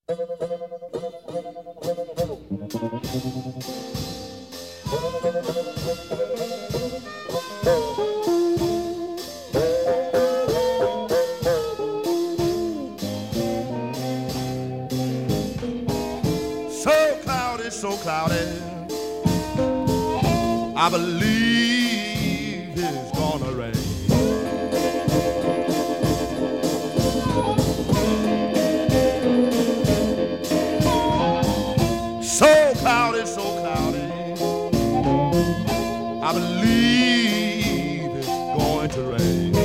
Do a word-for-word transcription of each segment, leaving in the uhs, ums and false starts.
So cloudy, so cloudy, I believe it's gonna rain. So cloudy, so cloudy, I believe it's going to rain.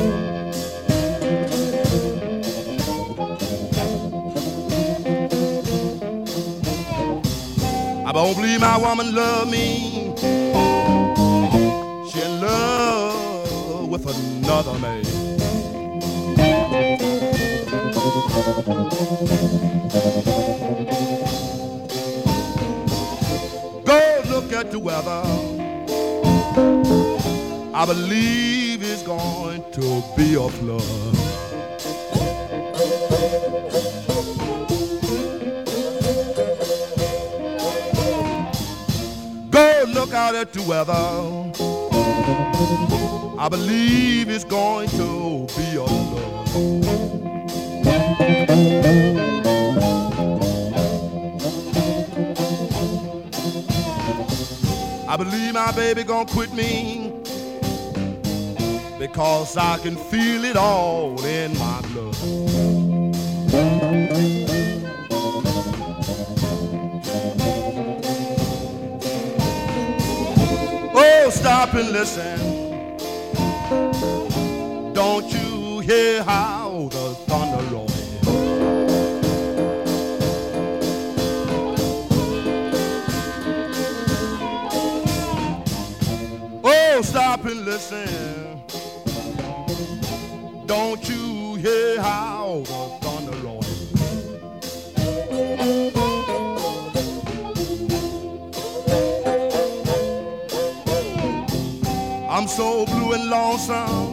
I don't believe my woman love me. She in love with another man. Go look at the weather. I believe it's going to be a flood. Go look out at the weather. I believe it's going to be a flood. I believe my baby gonna quit me because I can feel it all in my blood. Oh, stop and listen. Don't you hear how the thunder rolls? Oh, stop and listen. Don't you hear how the thunder rolls? I'm so blue and lonesome.